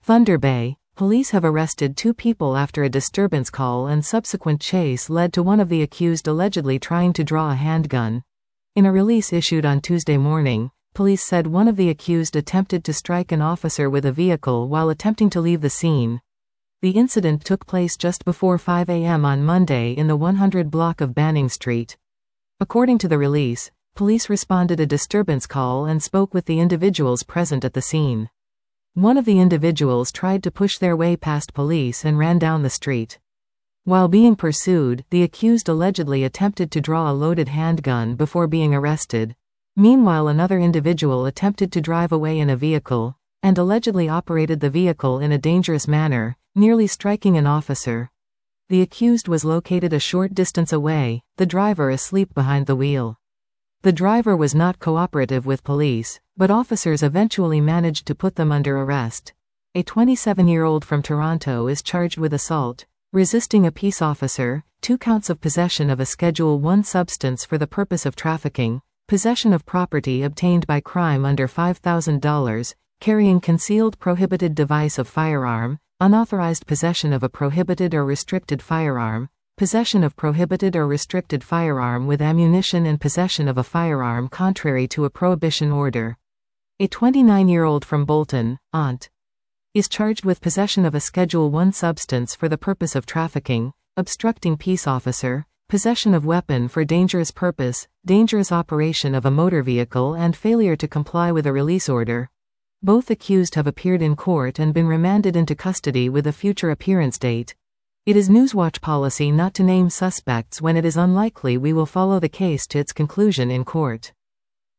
Thunder Bay, police have arrested 2 people after a disturbance call and subsequent chase led to one of the accused allegedly trying to draw a handgun. In a release issued on Tuesday morning, police said one of the accused attempted to strike an officer with a vehicle while attempting to leave the scene. The incident took place just before 5 a.m. on Monday in the 100 block of Banning Street. According to the release, police responded a disturbance call and spoke with the individuals present at the scene. One of the individuals tried to push their way past police and ran down the street. While being pursued, the accused allegedly attempted to draw a loaded handgun before being arrested. Meanwhile, another individual attempted to drive away in a vehicle, and allegedly operated the vehicle in a dangerous manner, nearly striking an officer. The accused was located a short distance away, the driver asleep behind the wheel. The driver was not cooperative with police, but officers eventually managed to put them under arrest. A 27-year-old from Toronto is charged with assault, resisting a peace officer, 2 counts of possession of a Schedule I substance for the purpose of trafficking, possession of property obtained by crime under $5,000, carrying concealed prohibited device of firearm, unauthorized possession of a prohibited or restricted firearm, possession of prohibited or restricted firearm with ammunition and possession of a firearm contrary to a prohibition order. A 29-year-old from Bolton, Ont, is charged with possession of a Schedule I substance for the purpose of trafficking, obstructing peace officer, possession of weapon for dangerous purpose, dangerous operation of a motor vehicle and failure to comply with a release order. Both accused have appeared in court and been remanded into custody with a future appearance date. It is Newswatch policy not to name suspects when it is unlikely we will follow the case to its conclusion in court.